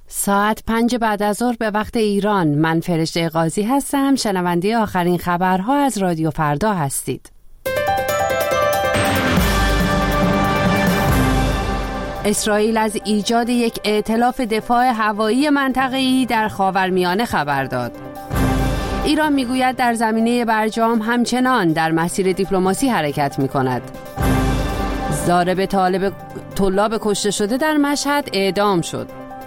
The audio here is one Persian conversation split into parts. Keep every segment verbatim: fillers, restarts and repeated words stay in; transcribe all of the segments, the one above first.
ساعت پنج بعد از ظهر به وقت ایران. من فرشته قاضی هستم. شنونده آخرین خبرها از رادیو فردا هستید. اسرائیل از ایجاد یک ائتلاف دفاع هوایی منطقه‌ای در خاورمیانه خبر داد. ایران میگوید در زمینه برجام همچنان در مسیر دیپلماسی حرکت می‌کند. ضارب طالب طلاب کشته شده در مشهد اعدام شد.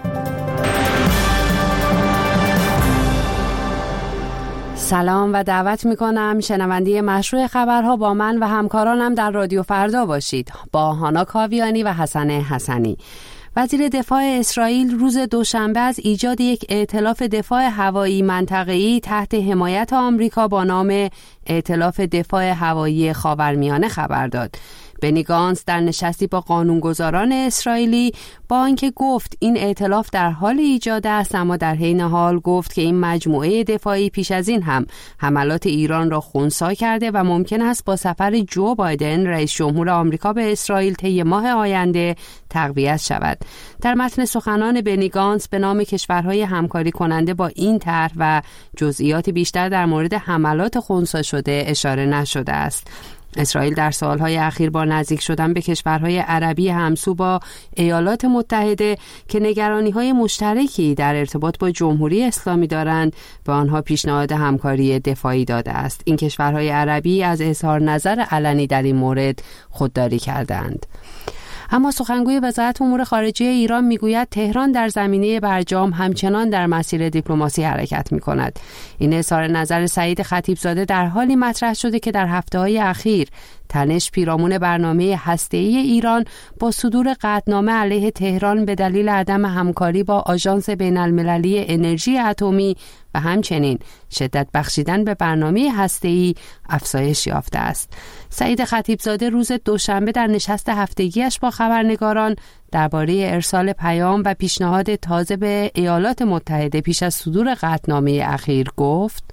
سلام و دعوت میکنم شنونده مشروع خبرها با من و همکارانم در رادیو فردا باشید، با هانا کاویانی و حسن حسنی. وزیر دفاع اسرائیل روز دوشنبه از ایجاد یک ائتلاف دفاع هوایی منطقه‌ای تحت حمایت آمریکا با نام ائتلاف دفاع هوایی خاورمیانه خبر داد. بنی گانتز در نشستی با قانونگذاران اسرائیلی با آنکه گفت این ائتلاف در حال ایجاد است، اما در حین حال گفت که این مجموعه دفاعی پیش از این هم حملات ایران را خنثی کرده و ممکن است با سفر جو بایدن رئیس جمهور آمریکا به اسرائیل طی ماه آینده تقویت شود. در متن سخنان بنی گانتز به نام کشورهای همکاری کننده با این طرح و جزئیات بیشتر در مورد حملات خنثی شده اشاره نشده است. اسرائیل در سالهای اخیر با نزدیک شدن به کشورهای عربی همسو با ایالات متحده که نگرانی‌های مشترکی در ارتباط با جمهوری اسلامی دارند، به آنها پیشنهاد همکاری دفاعی داده است. این کشورهای عربی از اظهار نظر علنی در این مورد خودداری کردند. اما سخنگوی وزارت امور خارجه ایران میگوید تهران در زمینه برجام همچنان در مسیر دیپلماسی حرکت می‌کند. این اظهار نظر سعید خطیبزاده در حالی مطرح شده که در هفته‌های اخیر تنش پیرامون برنامه هسته‌ای ایران با صدور قطعنامه علیه تهران به دلیل عدم همکاری با آژانس بین‌المللی انرژی اتمی و همچنین شدت بخشیدن به برنامه هسته‌ای افزایش یافته است. سعید خطیبزاده روز دوشنبه در نشست هفتگیش با خبرنگاران درباره ارسال پیام و پیشنهاد تازه به ایالات متحده پیش از صدور قطعنامه اخیر گفت: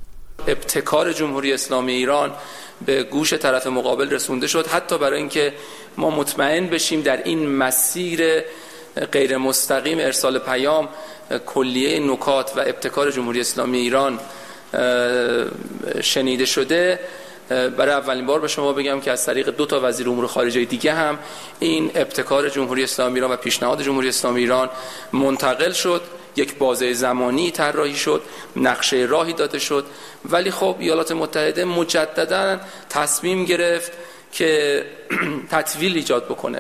ابتکار جمهوری اسلامی ایران به گوش طرف مقابل رسونده شد، حتی برای اینکه ما مطمئن بشیم در این مسیر غیر مستقیم ارسال پیام کلیه نکات و ابتکار جمهوری اسلامی ایران شنیده شده. برای اولین بار به شما بگم که از طریق دو تا وزیر امور خارجه دیگه هم این ابتکار جمهوری اسلامی ایران و پیشنهاد جمهوری اسلامی ایران منتقل شد، یک بازه زمانی طراحی شد، نقشه راهی داده شد، ولی خب ایالات متحده مجددا تصمیم گرفت که تطویل ایجاد بکنه.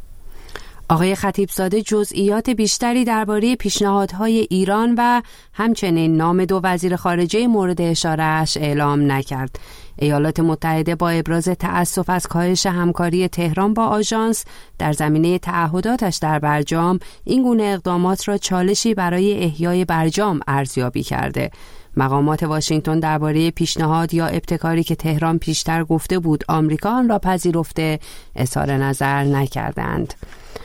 آقای خطیبزاده جزئیات بیشتری درباره پیشنهادهای ایران و همچنین نام دو وزیر خارجه مورد اشاره‌اش اعلام نکرد. ایالات متحده با ابراز تأسف از کاهش همکاری تهران با آژانس در زمینه تعهداتش در برجام، این گونه اقدامات را چالشی برای احیای برجام ارزیابی کرده. مقامات واشنگتن درباره پیشنهاد یا ابتکاری که تهران پیشتر گفته بود آمریکا آن را پذیرفته اظهار نظر نکردند.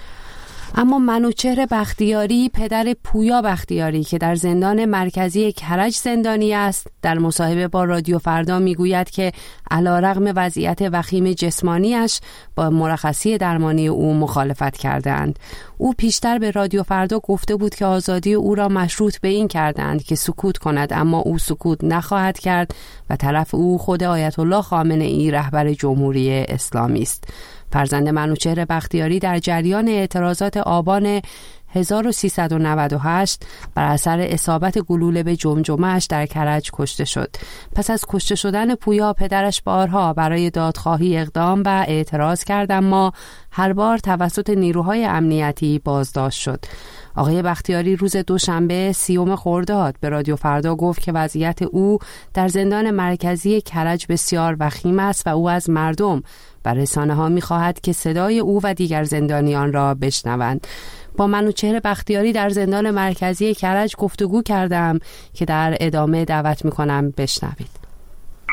اما منوچهر بختیاری، پدر پویا بختیاری که در زندان مرکزی کرج زندانی است، در مصاحبه با رادیو فردا میگوید که علیرغم وضعیت وخیم جسمانیش با مرخصی درمانی او مخالفت کردند. او پیشتر به رادیو فردا گفته بود که آزادی او را مشروط به این کردند که سکوت کند، اما او سکوت نخواهد کرد و طرف او خود آیت الله خامنه‌ای رهبر جمهوری اسلامی است. فرزند منوچهر بختیاری در جریان اعتراضات آبان هزار و سیصد و نود و هشت بر اثر اصابت گلوله به جمجمه‌اش در کرج کشته شد. پس از کشته شدن پویا پدرش بارها برای دادخواهی اقدام و اعتراض کرد، اما هر بار توسط نیروهای امنیتی بازداشت شد. آقای بختیاری روز دوشنبه سیوم خرداد به رادیو فردا گفت که وضعیت او در زندان مرکزی کرج بسیار وخیم است و او از مردم و رسانه ها می خواهد که صدای او و دیگر زندانیان را بشنوند. با منوچهر بختیاری در زندان مرکزی کرج گفتگو کردم که در ادامه دعوت می کنم بشنوید.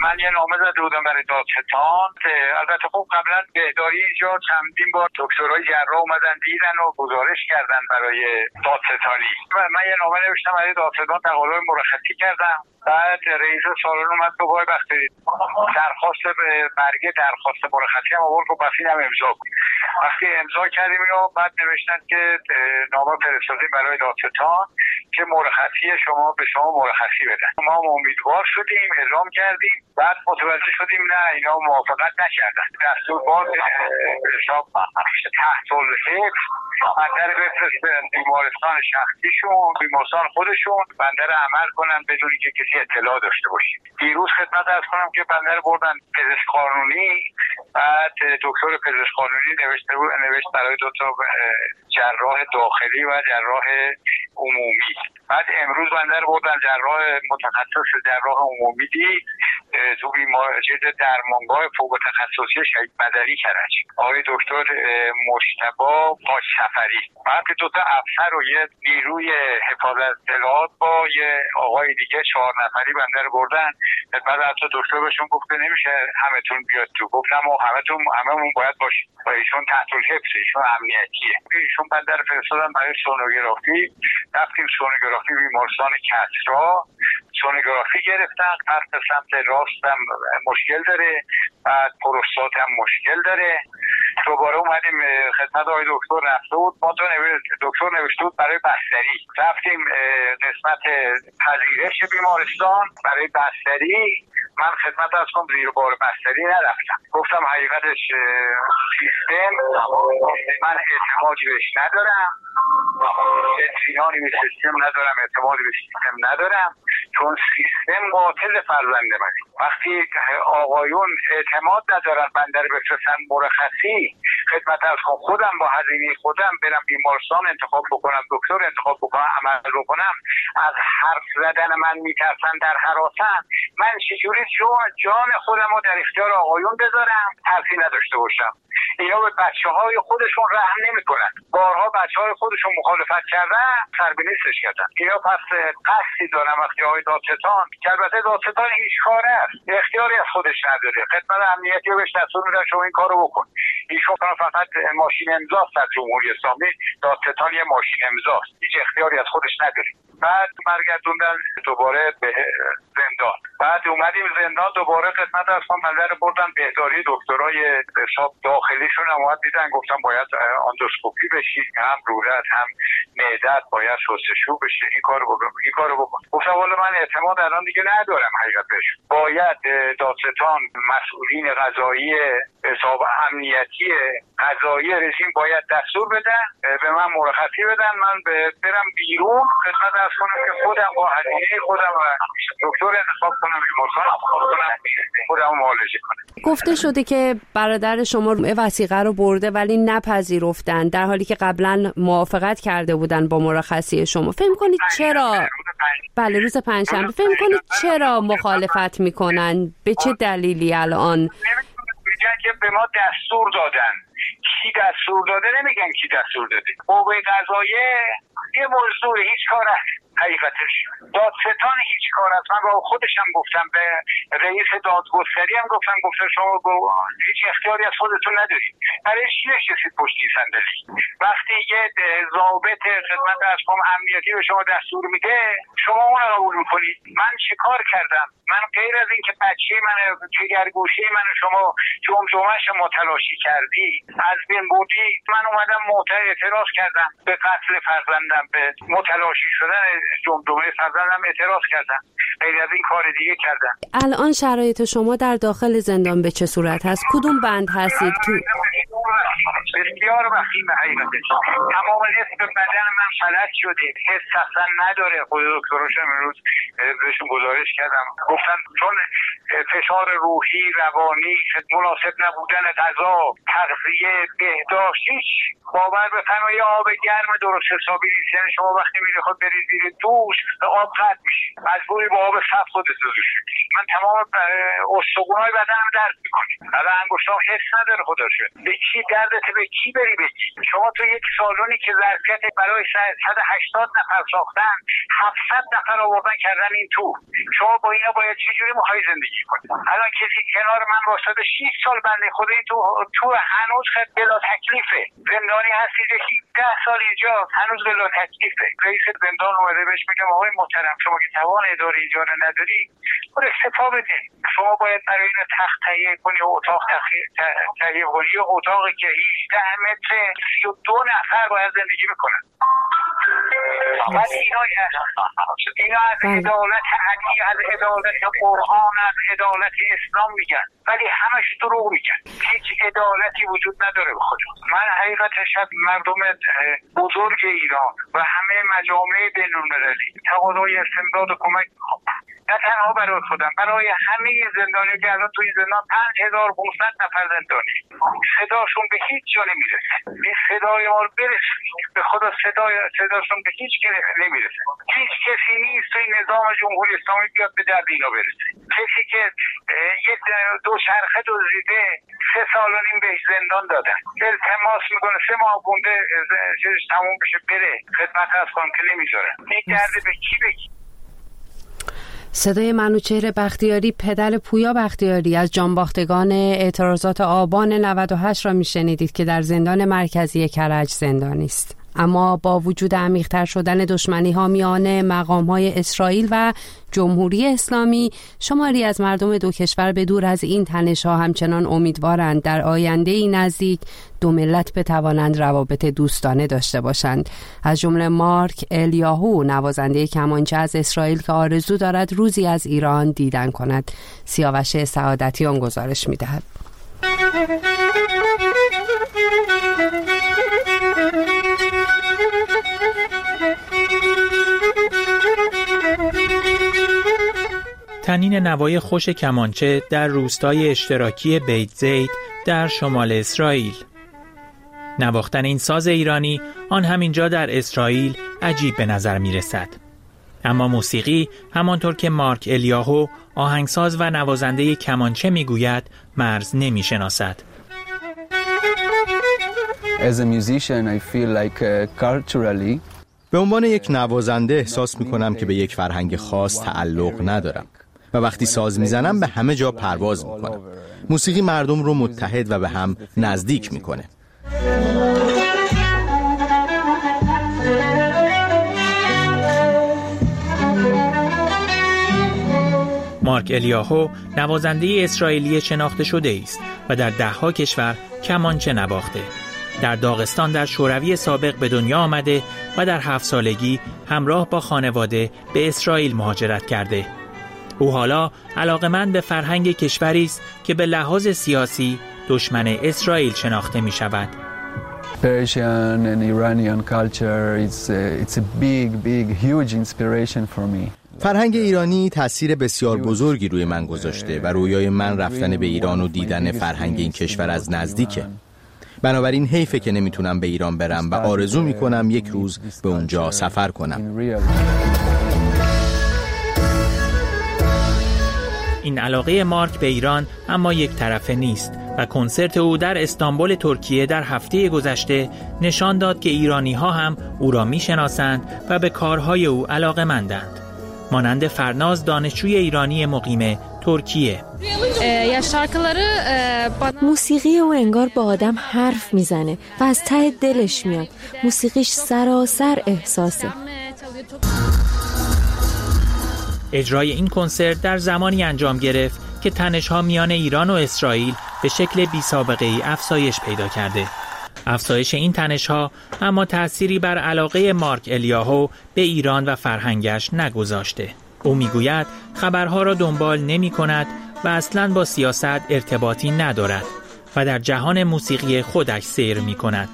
من یه نامه زده بودم برای دادستان. البته خب قبلا بهداری اینجا چندین بار دکترای جراح اومدن دیدن و گزارش کردن برای دادستانی. من یه نامه نوشتم برای دادستان، تقاضای مرخصی کردم. بعد رئیس سالن اومد گفت وای بخشید درخواست برگه درخواست مرخصی هم آورد و بخشید هم امضا کنید. وقتی امضا کردیم اینو بعد نوشتن که نامه فرستادیم برای دادستان که مرخصی شما به شما مرخصی بدن. ما امیدوار شدیم، اعلام کردیم، بعد متوجه شدیم نه اینا موافقت نکردن. دستور باز حساب تحت الحفظ بندر بفرستن بیمارستان شخصیشون، بیمارستان خودشون، بندر عمل کنن بدون که کسی اطلاع داشته باشه. دیروز خدمت عرض کنم که بندر بردن پزشک قانونی، بعد دکتر پزشک قانونی نوشته بود نوشت برای دو تا جراح داخلی و جراح عمومی. بعد امروز بندر بردن جراح متخصص جراح عمومی دید تو بیمارستان درمانگاه فوق تخصصی شهید مدنی کرج، آقای دکتر مجتبی پاکسفری. بعد دو تا افسر و یه نیروی حفاظت اطلاعات با یه آقای دیگه چهار نفری بندر بردن. بعد حتی دکتر بهشون گفته نمیشه همتون بیاد تو. گفتم و همتون هممون باید باشیم و ایشون تحت الحفظ، ایشون امنیتیه. ایشون بندر فرستادن برای سونوگرافی. رفتیم سونوگرافی بیمارستان کسری، سونوگرافی گرفتن. فرق سمت راستم مشکل داره، بعد پروستات هم مشکل داره. دوباره اومدیم خدمت آقای دکتر رفته بود، ما تو دکتر نوشته بود برای بستری. رفتیم قسمت پذیرش بیمارستان برای بستری. من خدمت از کنم زیر بار بستری نرفتم. گفتم حقیقتش سیستم من اعتمادی بهش ندارم، اطمینانی به سیستم ندارم، اعتمادی به سیستم ندارم، چون سیستم قاتل فرزند من. وقتی آقایون اعتماد ندارن بندر بفرستن مرخصی، خدمت از خودم با هزینه خودم برم بیمارستان انتخاب بکنم، دکتر انتخاب بکنم، عمل بکنم، از حرف زدن من میترسن، در هراسن. من چجوری جان خودم رو در اختیار آقایون بذارم حرفی نداشته باشم؟ اینا به بچه های خودشون رحم نمی کنن. بارها بچه های خودشون مخالفت کردن، سربنیستش کردن. اینا پس قصدی دارن وقتی های دادستان که البته دادستان هیچ کاره است، اختیاری از خودش نداره. خدمت امنیتی رو بهش دستور میدن شما این کارو بکن. ایشون فقط ماشین امضاست از جمهوری اسلامی. دادستان یه ماشین امضاست، هیچ اختیاری از خودش نداره. بعد برگردوندن دوباره به زندان. بعد اومدیم زندان دوباره خدمت از خودم بندر بردن بهداری دکترای حساب داخلیشون هم اومد دیدن، گفتم باید اندوسکوپی بشی، هم رولت هم معدت باید شستشو بشه، این کارو بکن این کارو بکن. گفتم والا من اعتماد الان دیگه ندارم حقیقتش. باید دادستان، مسئولین قضایی حساب امنیتی قضایی رژیم باید دستور بدن به من مرخصی بدن، من برم بیرون خدمت از کنم که خودم با هزینه خودم دکتر انتخاب کنم، بیمارستان انتخاب کنم، خودم معالجه کنم. گفته شده که برادر شما وثیقه رو برده ولی نپذیرفتن، در حالی که قبلا موافقت کرده بودن با مرخصی شما. فکر می‌کنید چرا؟ بله روز پنجشنبه. فکر می‌کنید چرا مخالفت میکنن؟ به چه دلیلی الان؟ میگن که به ما دستور دادن. کی دستور داده؟ نمیگن کی دستور داده. قوه قضاییه یه موضوع هیچ کار است. حقیقتش دادستان هیچ کار است. من با خودشم گفتم، به رئیس دادگستری هم گفتم، گفتم شما هیچ اختیاری از خودتون ندارید. برای چی نشستید پشت این صندلی؟ وقتی یه ضابط خدمت از قوم امنیتی به شما دستور میده شما اون رو قبول میکنید. من چه کار کردم؟ من غیر از این که بچه من جگرگوشه من شما جمجمه‌اش متلاشی کردی، از بین بردی، من اومدم معترض اعتراض کردم به قتل فرزندم، به متلاشی شدن جمجمه فرزندم اعتراض کردم. غیر از این کار دیگه کردم. الان شرایط شما در داخل زندان به چه صورت هست؟ کدوم بند هستید تو؟ بسیار وخیم حقیقتش. تمام حس بدن من فلج شده، حس اصلا نداره. خود دکتراشم امروز بهشون گزارش کردم، گفتن چون فشار روحی، روانی، مناسب نبودن غذا، تغذیه، بهداشت، هیچ باور بفرمایید آب گرم درست حسابی نیست. یعنی شما وقتی میری خود برید زیر دوش آب قطع میشه، مجبوری با آب صف خودت رو دوش کنی. من تمام استخونای بدنم درد میکنه، حالا انگشتام حس نداره. خدا شد به کی دردت؟ به کی بری بگی؟ شما تو یک سالونی که ظرفیت برای صد و هشتاد نفر ساختن، هفتصد نفر آوردن کردن این تو. شما با اینا باید چجوری میخوای زندگی زندگی کنه. الان کسی کنار من واسطه شش سال بنده خدایی تو تو هنوز خد بلا تکلیفه. زندانی هستی ده سال اینجا هنوز بلا تکلیفه. رئیس زندان اومده بهش میگم آقای محترم شما که توان اداره اجاره نداری خود استعفا بده. شما باید برای این تخت تهیه کنی و اتاق تهیه کنی و اتاقی که هجده متر سی و دو نفر باید زندگی میکنن. بعد اینا اینا از عدالت عدلی، از عدالت قرآن، از عدالت اسلام میگن ولی همش دروغ میگن. هیچ عدالتی وجود نداره به خدا. من حقیقتش مردم بزرگ ایران و همه مجامع بین‌المللی تقاضای استمداد و کمک نه تنها برای خودم، برای همه زندانی که الان توی زندان پنج هزار و پانصد نفر زندانی صداشون به هیچ جا نمیرسه. این صدای ما رو برسونید به خدا، صدای صداشون به هیچ جا نمیرسه. هیچ کسی نیست توی نظام جمهوری اسلامی بیاد به درد اینا برسه. کسی که یک دو چرخه دزدیده سه سال و نیم بهش زندان دادن، التماس میکنه سه ماه مونده چیزش تموم بشه بره خدمت از خانم که نمیذارن. این درد به کی بگی؟ صدای منوچهر بختیاری، پدر پویا بختیاری از جانباختگان اعتراضات آبان نود و هشت را میشنیدید که در زندان مرکزی کرج زندانی است. اما با وجود عمیق‌تر شدن دشمنی‌ها میان مقام‌های اسرائیل و جمهوری اسلامی، شماری از مردم دو کشور به دور از این تنش‌ها همچنان امیدوارند در آینده‌ای نزدیک دو ملت بتوانند روابط دوستانه داشته باشند. از جمله مارک الیاهو، نوازنده کمانچه از اسرائیل که آرزو دارد روزی از ایران دیدن کند. سیاوش سعادتیان گزارش می‌دهد. تنین نوای خوش کمانچه در روستای اشتراکی بیت زید در شمال اسرائیل. نواختن این ساز ایرانی آن همینجا در اسرائیل عجیب به نظر می رسد. اما موسیقی همانطور که مارک الیاهو آهنگساز و نوازنده کمانچه می گوید مرز نمی شناسد. As a musician, I feel like uh, culturally به عنوان یک نوازنده احساس می کنم که به یک فرهنگ خاص تعلق ندارم و وقتی ساز میزنم به همه جا پرواز میکنم. موسیقی مردم رو متحد و به هم نزدیک میکنه. مارک الیاهو نوازنده اسرائیلی شناخته شده است و در دهها کشور کمانچه نواخته. در داغستان در شوروی سابق به دنیا آمده و در هفت سالگی همراه با خانواده به اسرائیل مهاجرت کرده. او حالا علاقه‌مند به فرهنگ کشوری است که به لحاظ سیاسی دشمن اسرائیل شناخته می شود. Persian and Iranian culture it's a, it's a big big huge inspiration for me. فرهنگ ایرانی تأثیر بسیار بزرگی روی من گذاشته و رویای من رفتن به ایران و دیدن فرهنگ این کشور از نزدیکه. بنابراین حیفه که نمیتونم به ایران برم و آرزو میکنم یک روز به اونجا سفر کنم. این علاقه مارک به ایران اما یک طرفه نیست و کنسرت او در استانبول ترکیه در هفته گذشته نشان داد که ایرانی ها هم او را میشناسند و به کارهای او علاقه‌مندند. مانند فرناز، دانشجوی ایرانی مقیم ترکیه. موسیقی او انگار با آدم حرف میزنه و از ته دلش میاد. موسیقیش سراسر احساسه. اجرای این کنسرت در زمانی انجام گرفت که تنش‌ها میان ایران و اسرائیل به شکل بی‌سابقه‌ای افزایش پیدا کرده. افزایش این تنش‌ها اما تأثیری بر علاقه مارک الیاهو به ایران و فرهنگش نگذاشته. او میگوید خبرها را دنبال نمی‌کند و اصلاً با سیاست ارتباطی ندارد و در جهان موسیقی خودش سیر می‌کند.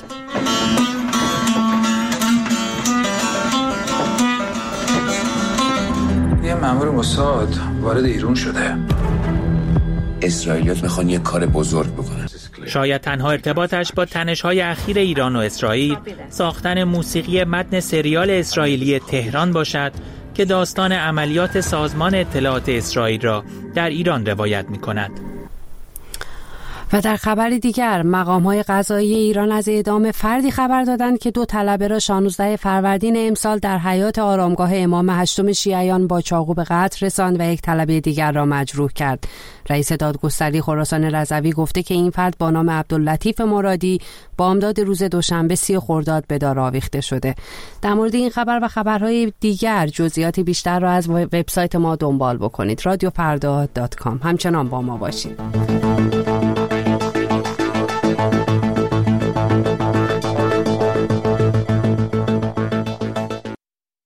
یه مأمور موساد وارد ایران شده. اسرائیلیات میخوان یه کار بزرگ بکنن. شاید تنها ارتباطش با تنش‌های اخیر ایران و اسرائیل ساختن موسیقی متن سریال اسرائیلی تهران باشد که داستان عملیات سازمان اطلاعات اسرائیل را در ایران روایت می‌کند. و در خبری دیگر مقام‌های قضایی ایران از اعدام فردی خبر دادند که دو طلبه را شانزده فروردین امسال در حیاط آرامگاه امام هشتم شیعیان با چاقو به قتل رساند و یک طلبه دیگر را مجروح کرد. رئیس دادگستری خراسان رضوی گفته که این فرد با نام عبداللطیف مرادی بامداد روز دوشنبه سی خرداد به دار آویخته شده. در مورد این خبر و خبرهای دیگر جزئیات بیشتر را از وبسایت ما دنبال بکنید رادیو فردا دات کام. همچنان با ما باشید.